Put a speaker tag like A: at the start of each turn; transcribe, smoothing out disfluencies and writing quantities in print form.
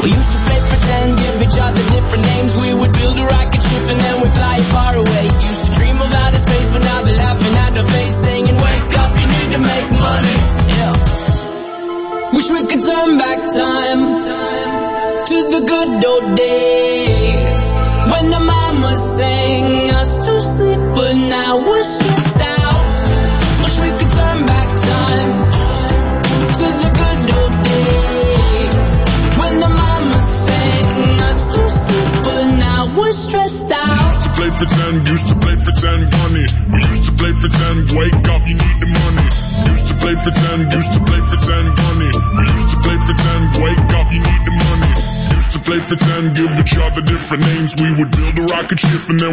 A: We used to play pretend, give each other different names. We would build a rocket ship and then we'd fly far away. Used to dream of outer space, but now they're laughing at our face, singing, wake up, you need to make money. Yeah. Wish we could turn back time to the good old days when the mama sang us to sleep, but now we're stressed out. Wish we could turn back time to the good old days when the mama sang us to sleep, but now we're stressed out.
B: Used to play pretend, funny. We used to play pretend, wake up, you need the money. Used to play pretend, funny. We used to play pretend, wake up, you need the money. Used to play pretend, give each other different names. We would build a rocket ship and then